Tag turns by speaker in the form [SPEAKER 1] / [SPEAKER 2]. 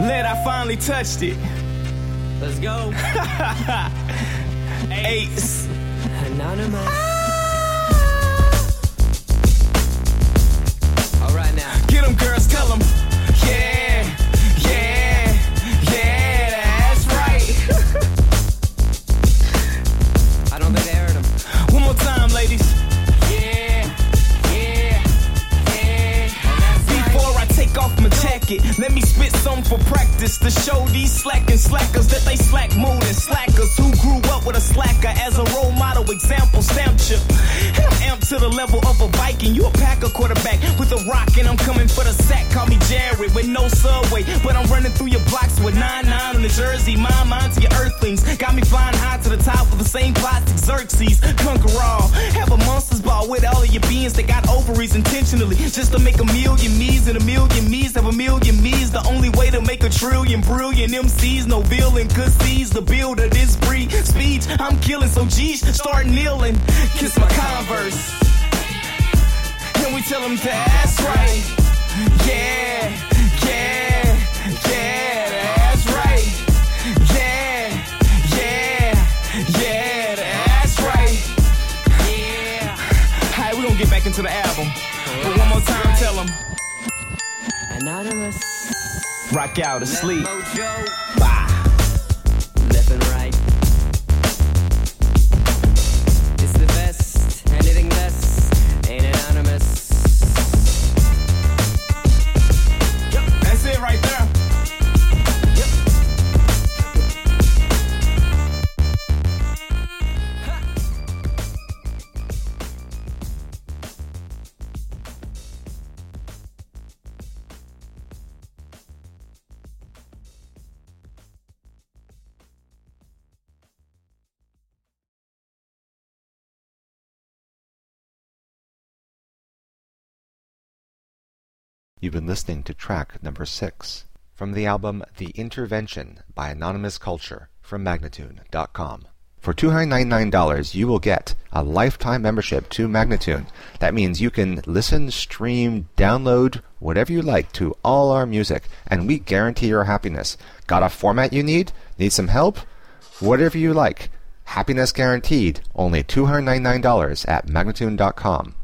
[SPEAKER 1] Let, I finally touched it.
[SPEAKER 2] Let's go.
[SPEAKER 1] Ace.
[SPEAKER 2] Anonymous. All right now.
[SPEAKER 1] Get them girls, tell them. Yeah, yeah, yeah, that's right.
[SPEAKER 2] I don't think they heard him.
[SPEAKER 1] One more time, ladies. Yeah, yeah, yeah. Before I take off my jacket, let me spit some for practice to show these slacking slackers that they slack mood and slackers who grew up with a slacker as a role model example stamp chip. And I'm amped to the level of a Viking. You a Packer quarterback with a rock and I'm coming for the sack. Call me Jared with no subway, but I'm running through your blocks with 9-9 on the jersey. My mind to your earthlings got me flying high to the top of the same plastic Xerxes. Conquer all. Have a monster's ball with all of your beings that got ovaries intentionally just to make a million me's and a million me's have a million me's. The only way to make a trillion brilliant MCs, no villain could seize the build of this breed. Speech I'm killing, so geez, start kneeling. Kiss my Converse. And we tell them that's right. Yeah, yeah, yeah, that's right. Yeah, yeah, yeah, that's right. Yeah. Alright, we gonna get back into the album. But one more time, tell them.
[SPEAKER 2] Anonymous.
[SPEAKER 1] Rock out asleep.
[SPEAKER 2] Mojo.
[SPEAKER 1] Bye.
[SPEAKER 2] Left and right. It's the best. Anything less ain't anonymous.
[SPEAKER 1] Yep, that's it right there. Yep.
[SPEAKER 3] You've been listening to track number 6 from the album The Intervention by Anonymous Culture from Magnatune.com. For $299, you will get a lifetime membership to Magnatune. That means you can listen, stream, download, whatever you like to all our music, and we guarantee your happiness. Got a format you need? Need some help? Whatever you like. Happiness guaranteed. Only $299 at Magnatune.com.